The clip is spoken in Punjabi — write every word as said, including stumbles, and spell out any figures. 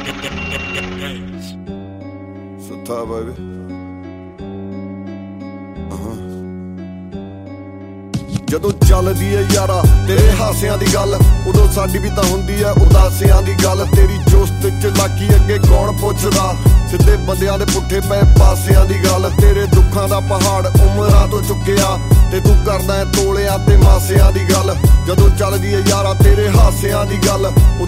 Sutter, baby. ਜਦੋਂ ਚੱਲਦੀ ਏ ਯਾਰਾ ਤੇਰੇ ਹਾਸਿਆਂ ਦੀ ਗੱਲ, ਉਦੋਂ ਸਾਡੀ ਵੀ ਤਾਂ ਹੁੰਦੀ ਐ ਉਦਾਸਿਆਂ ਦੀ ਗੱਲ। ਤੇਰੀ ਜੋਸਤ ਚਲਾਕੀ ਅੱਗੇ ਕੌਣ ਪੁੱਛਦਾ, ਸਿੱਧੇ ਬੰਦਿਆਂ ਦੇ ਪੁੱਠੇ ਪਏ ਪਾਸਿਆਂ ਦੀ ਗੱਲ। ਤੇਰੇ ਦੁੱਖਾਂ ਦਾ ਪਹਾੜ ਉਮਰਾਂ ਤੋਂ ਚੁੱਕਿਆ, ਤੇ ਤੂੰ ਕਰਦਾ ਏ ਤੋਲਿਆਂ ਤੇ ਮਾਸਿਆਂ ਦੀ ਗੱਲ। ਜਦੋਂ ਚੱਲਦੀ ਏ ਯਾਰਾ ਤੇਰੇ ਹਾਸਿਆਂ ਦੀ ਗੱਲ,